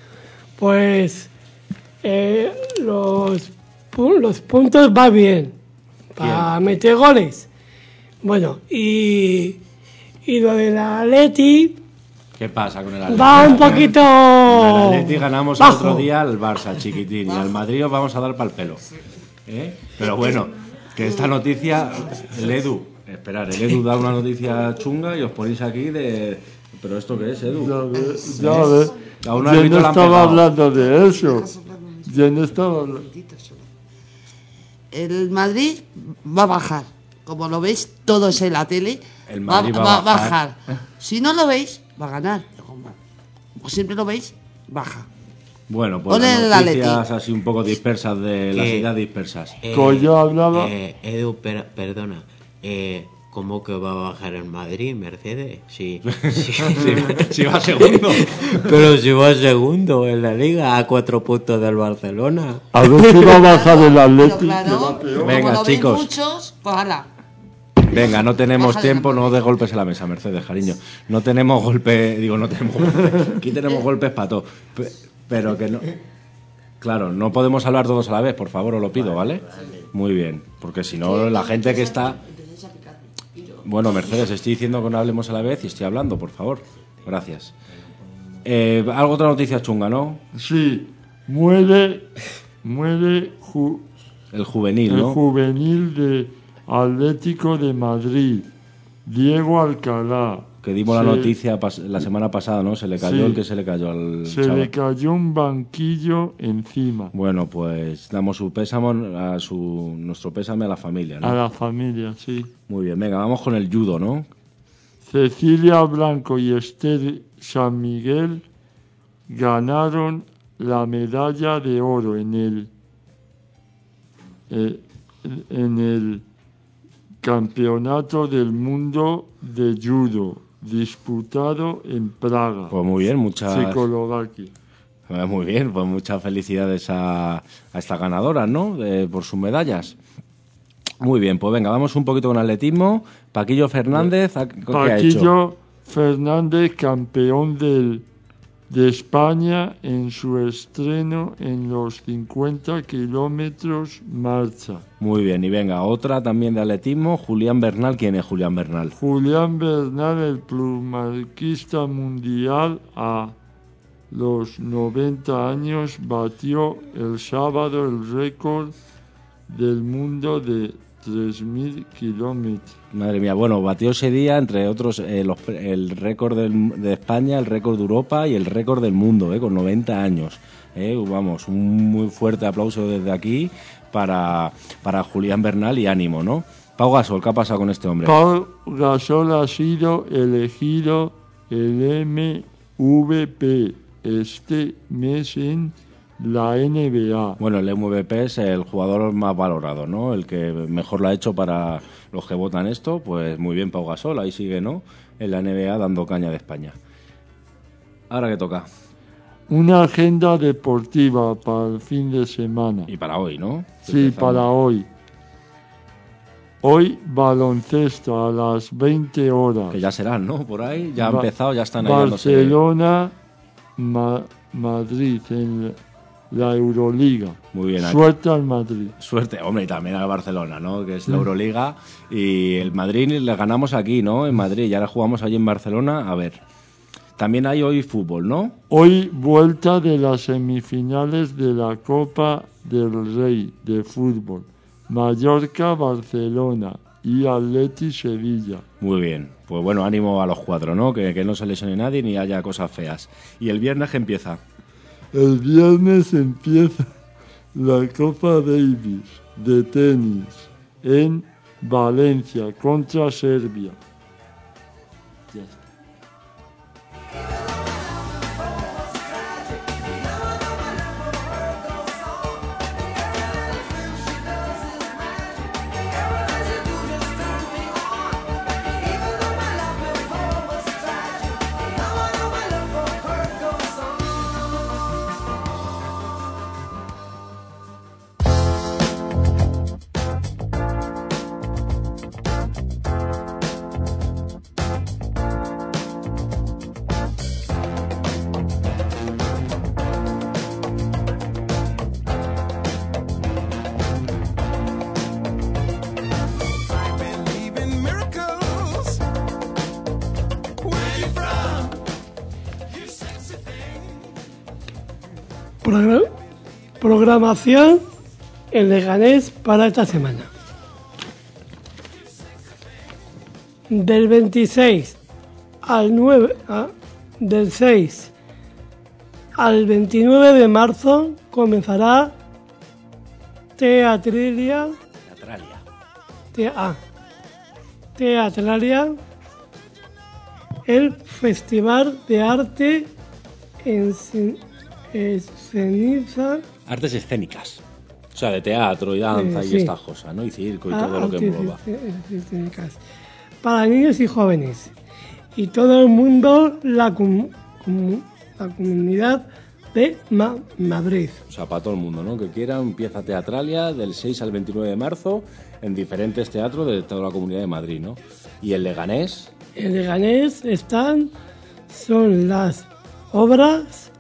pues eh, los, pu- los puntos va bien para Bien. meter goles. Bueno, y, y lo de la Atleti ¿Qué pasa con el Atleti? va un poquito Con el Atleti ganamos el bajo. otro día al Barça, chiquitín, y al Madrid os vamos a dar para el pelo. ¿Eh? Pero bueno, que esta noticia, el Edu, esperar, el Edu da una noticia chunga y os ponéis aquí de... ¿Pero esto qué es, Edu? Ya ves, ya ves. A un Yo árbitro no le han estaba pegado. hablando de eso. Yo no estaba hablando. El Madrid va a bajar. Como lo veis todos en la tele, El Madrid va a va a bajar. bajar. Si no lo veis, va a ganar. Como siempre lo veis, baja. Bueno, pues Ole el las noticias Atleti. así un poco dispersas de las ¿Qué? ideas dispersas. Eh, Coyo hablaba- eh, Edu, per- perdona. Eh, ¿Cómo que va a bajar el Madrid, Mercedes? Sí, sí, Si va segundo. Pero si va segundo en la liga, a cuatro puntos del Barcelona. A ver si va a bajar el Pero Atlético. claro, Venga, como lo ven chicos. muchos, pues hala. Venga, no tenemos Bájale tiempo, la no de golpes en la mesa, Mercedes, cariño. No tenemos golpe, digo, no tenemos golpe. Aquí tenemos golpes para todo. Pe- Pero que no. Claro, no podemos hablar todos a la vez, por favor, os lo pido, ¿vale? Muy bien, porque si no, la gente que está. Bueno, Mercedes, estoy diciendo que no hablemos a la vez y estoy hablando, por favor. Gracias. Eh, algo otra noticia chunga, ¿no? Sí, muere, muere ju- El juvenil, el ¿no? juvenil de Atlético de Madrid, Diego Alcalá. Que dimos Sí. la noticia pas- la semana pasada, ¿no? Se le cayó Sí. el que se le cayó al Se chaval. le cayó un banquillo encima Bueno, pues damos su pésamo, a su, nuestro pésame a la familia, ¿no? a la familia, sí. Muy bien, venga, vamos con el judo, ¿no? Cecilia Blanco y Esther San Miguel ganaron la medalla de oro en el eh, en el Campeonato del Mundo de Judo disputado en Praga, Pues muy bien, muchas... Checoslovaquia. Eh, Muy bien, pues muchas felicidades a, a esta ganadora, ¿no? Eh, por sus medallas. Muy bien, pues venga, vamos un poquito con atletismo. Paquillo Fernández, ¿a- ¿qué ha hecho? Paquillo Fernández, campeón del, de España en su estreno en los cincuenta kilómetros marcha. Muy bien, y venga, otra también de atletismo, Julián Bernal. ¿Quién es Julián Bernal? Julián Bernal, el plumarquista mundial a los noventa años, batió el sábado el récord del mundo de tres mil kilómetros. Madre mía, bueno, batió ese día, entre otros, eh, los pre- el récord del- de España, el récord de Europa y el récord del mundo, eh, con noventa años. Eh, vamos, un muy fuerte aplauso desde aquí para, para Julián Bernal y ánimo, ¿no? Pau Gasol, ¿qué ha pasado con este hombre? Paul Gasol ha sido elegido el M V P este mes en la N B A. Bueno, el M V P es el jugador más valorado, ¿no? El que mejor lo ha hecho para los que votan esto. Pues muy bien, Pau Gasol, ahí sigue, ¿no? En la N B A dando caña de España. Ahora que toca. Una agenda deportiva para el fin de semana. Y para hoy, ¿no? Sí, Empezamos. para hoy. Hoy baloncesto a las veinte horas. Que ya serán, ¿no? Por ahí, ya ha Ba- empezado, ya están ahí dándose- Barcelona, Ma- Madrid en la Euroliga. Muy bien, aquí. Suerte al Madrid. Suerte, hombre, y también al Barcelona, ¿no? Que es la Mm. Euroliga. Y el Madrid le ganamos aquí, ¿no? En Madrid, y ahora jugamos allí en Barcelona. A ver. También hay hoy fútbol, ¿no? Hoy vuelta de las semifinales de la Copa del Rey de fútbol. Mallorca, Barcelona y Atleti Sevilla. Muy bien. Pues bueno, ánimo a los cuatro, ¿no? Que, que no se lesione nadie ni haya cosas feas. ¿Y el viernes qué empieza? El viernes empieza la Copa Davis de tenis en Valencia contra Serbia. Ya está. Progra- programación en Leganés para esta semana. Del veintiséis al nueve, ah, del seis al veintinueve de marzo comenzará Teatrilia, Teatralia. te- ah, Teatralia, el Festival de Arte en Cen- Esceniza. Artes escénicas. O sea, de teatro y danza Eh, y sí. estas cosas, ¿no? Y circo y Ah, todo lo que artes engloba. escé- escénicas. Para niños y jóvenes y todo el mundo, la, com- com- la comunidad de Ma- Madrid. O sea, para todo el mundo, ¿no? Que quiera, empieza Teatralia del seis al veintinueve de marzo en diferentes teatros de toda la Comunidad de Madrid, ¿no? Y el Leganés, En Leganés están, son las obras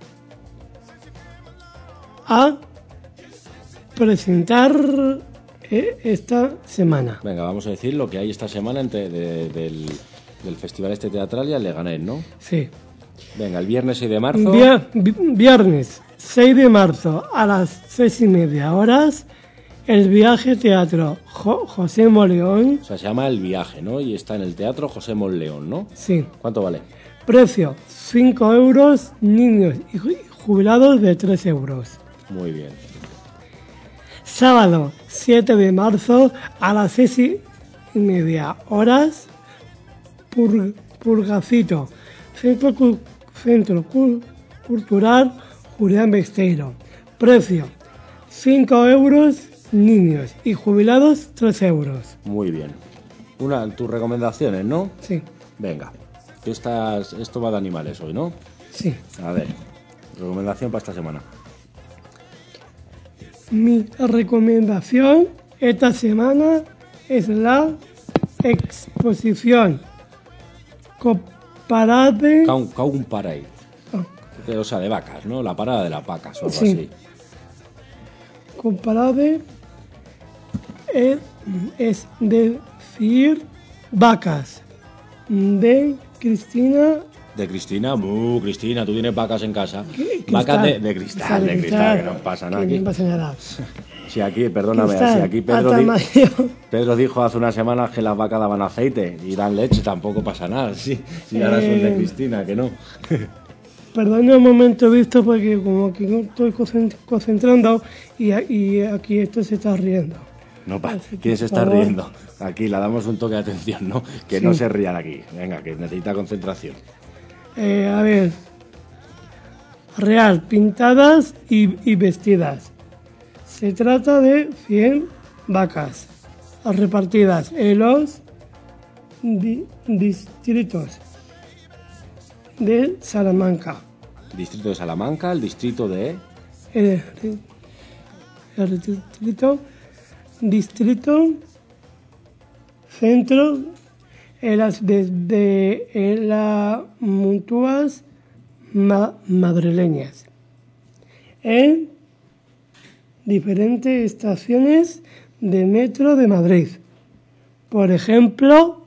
a presentar eh, esta semana. venga, vamos a decir lo que hay esta semana entre de- del, del Festival este Teatralia, el Leganés, ¿no? Sí. Venga, el viernes seis de marzo. Vier- vi- viernes seis de marzo a las seis y media horas El Viaje Teatro Jo- José Moleón. O sea, se llama El Viaje, ¿no? Y está en el Teatro José Monleón, ¿no? Sí. ¿Cuánto vale? Precio, cinco euros, niños y ju- jubilados de tres euros. Muy bien. Sábado, siete de marzo, a las seis y media horas, Pur- Purgacito, Centro, Cu- Centro Cu- Cultural Julián Besteiro. Precio, cinco euros, niños y jubilados, tres euros. Muy bien. Una, tus recomendaciones, ¿no? Sí. Venga. Que estas, esto va de animales hoy, ¿no? Sí. A ver. Recomendación para esta semana. Mi recomendación esta semana es la exposición Comparade. Caun, Caun Parade. O sea, de vacas, ¿no? La parada de las vacas o algo Sí. así. Comparade es, es decir vacas de Cristina. De Cristina, ¡uh, Cristina! ¿Tú tienes vacas en casa? ¿Qué? Vacas de, Cristal. de cristal, de cristal, que no pasa nada Que aquí. no pasa nada. Si aquí, perdóname, Cristal, si aquí Pedro, a di- tamaño. Pedro dijo hace unas semanas que las vacas daban aceite y dan leche, tampoco pasa nada. Sí, si ahora son de Eh. Cristina, que no. Perdona un momento, visto, porque como que no estoy concent- concentrando y, a- y aquí esto se está riendo. No, pa, Así que, ¿quién se por está favor. riendo? Aquí le damos un toque de atención, ¿no? Que Sí. no se rían aquí. Venga, que necesita concentración. Eh, a ver. Real, pintadas y, y vestidas. Se trata de cien vacas repartidas en los di- distritos de Salamanca. Distrito de Salamanca, el distrito de... El, el distrito, distrito centro en las desde en las mutuas ma- madrileñas en diferentes estaciones de metro de Madrid. Por ejemplo,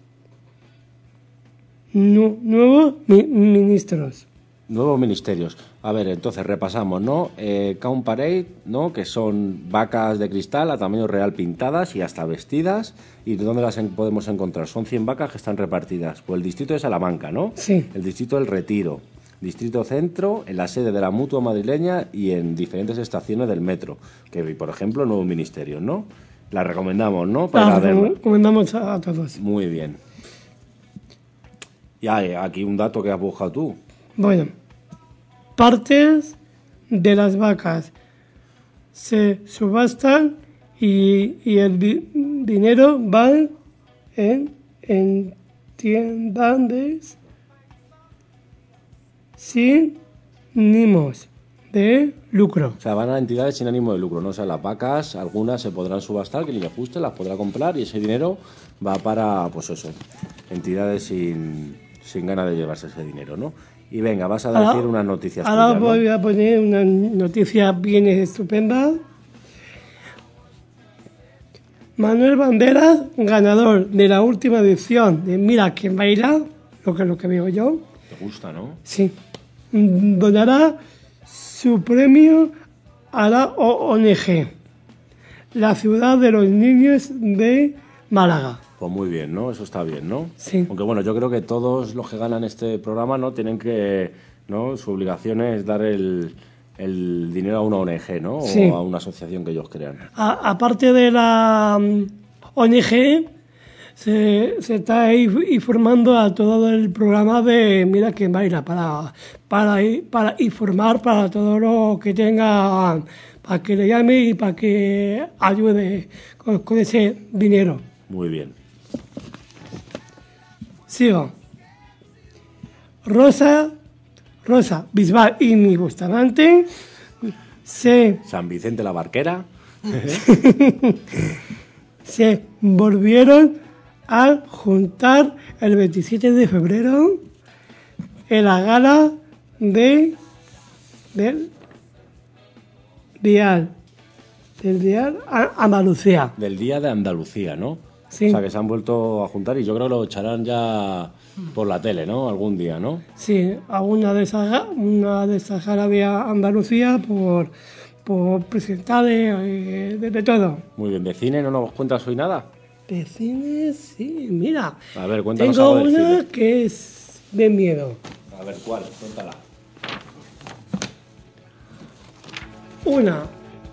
nu- nuevos mi- ministros. Nuevos ministerios. A ver, entonces repasamos, ¿no? Eh, Caun Parade, ¿no? Que son vacas de cristal a tamaño real pintadas y hasta vestidas. ¿Y de dónde las en- podemos encontrar? Son cien vacas que están repartidas por el distrito de Salamanca, ¿no? Sí. El distrito del Retiro. Distrito Centro, en la sede de la Mutua Madrileña y en diferentes estaciones del metro. Que, por ejemplo, nuevos ministerios, ¿no? La recomendamos, ¿no? Para ir a Las verla. recomendamos a, a todos. Muy bien. Y hay aquí un dato que has buscado tú. Bueno, partes de las vacas se subastan y, y el di- dinero va en, en tiendas sin ánimos de lucro. O sea, van a entidades sin ánimo de lucro, ¿no? O sea, las vacas, algunas se podrán subastar, que ni les guste, las podrá comprar y ese dinero va para, pues eso, entidades sin, sin ganas de llevarse ese dinero, ¿no? Y venga, vas a Ahora- decir unas noticias Ahora tuyas, ¿no? voy a poner una noticia bien estupenda. Manuel Banderas, ganador de la última edición de Mira quién baila, lo que es lo que veo yo, Te gusta, ¿no? sí, donará su premio a la O N G, la ciudad de los niños de Málaga. Pues muy bien, ¿no? Eso está bien, ¿no? Sí. Aunque bueno, yo creo que todos los que ganan este programa, ¿no? Tienen que, ¿no? Su obligación es dar el, el dinero a una O N G, ¿no? Sí. O a una asociación que ellos crean. A- aparte de la mm, O N G, se, se está ahí informando a todo el programa de Mira quién baila, para, para, i- para informar para todo lo que tenga, para que le llame y para que ayude con, con ese dinero. Muy bien. Sigo. Rosa, Rosa Bisbal y mi Bustamante se San Vicente la Barquera. se volvieron a juntar el veintisiete de febrero en la gala de del Dial del Dial a- Andalucía. Del Día de Andalucía, ¿no? Sí. O sea, que se han vuelto a juntar y yo creo que lo echarán ya por la tele, ¿no? Algún día, ¿no? Sí, a una de esas ga- una de esas galas de Andalucía por por presentar de, de, de todo. Muy bien, ¿de cine no nos cuentas hoy nada? De cine, sí, mira. A ver, cuéntanos Tengo algo del una cine. que es de miedo. A ver, ¿cuál? Cuéntala. Una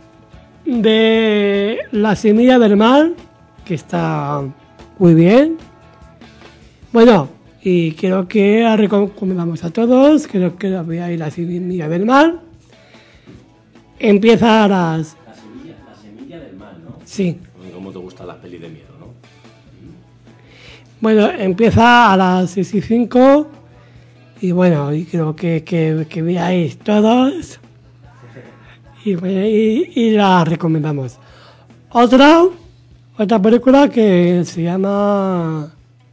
de La semilla del mal, que está muy bien. Bueno, y creo que la recomendamos a todos, creo que la veáis, La semilla del mal. Empieza a las... La semilla, la semilla del mal, ¿no? Sí. ¿Cómo te gustan las pelis de miedo, no? Bueno, empieza a las seis y cinco y bueno, y creo que, que, que veáis todos y, bueno, y, y la recomendamos. Otra, otra película que se llama...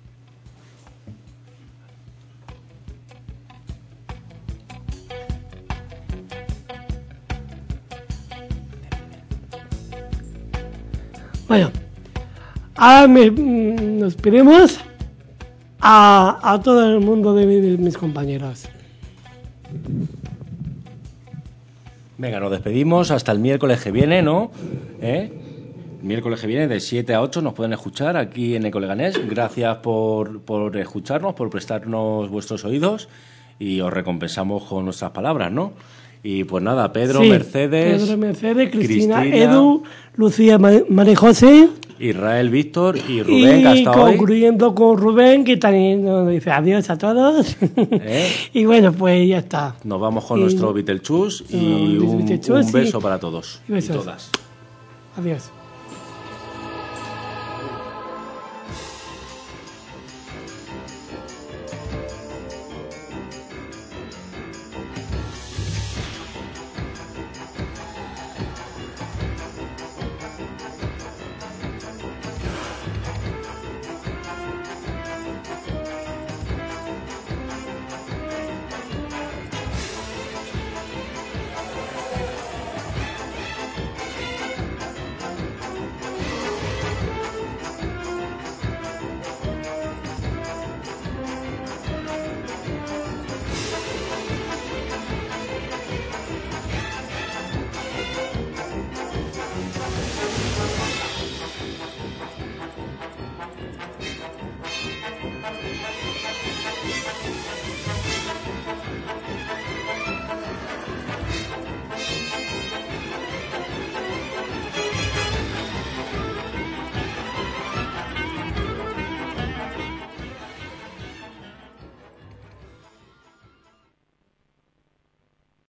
Bueno, ahora me, nos pedimos a, a todo el mundo de, mi- de mis compañeros. Venga, nos despedimos hasta el miércoles que viene, ¿no? ¿Eh? El miércoles que viene de siete a ocho nos pueden escuchar aquí en Ecoleganés. Gracias por, por escucharnos, por prestarnos vuestros oídos y os recompensamos con nuestras palabras, ¿no? Y pues nada, Pedro, Sí, Mercedes, Pedro, Mercedes, Cristina, Cristina, Edu, Lucía, Ma- María José. Israel, Víctor y Rubén, que Y hasta hoy. concluyendo con Rubén, que también nos dice adiós a todos. ¿Eh? Y bueno, pues ya está. Nos vamos con Y- nuestro Beetlejuice y Nuestro un, Beetlejuice un beso y- para todos y y besos. todas. Adiós.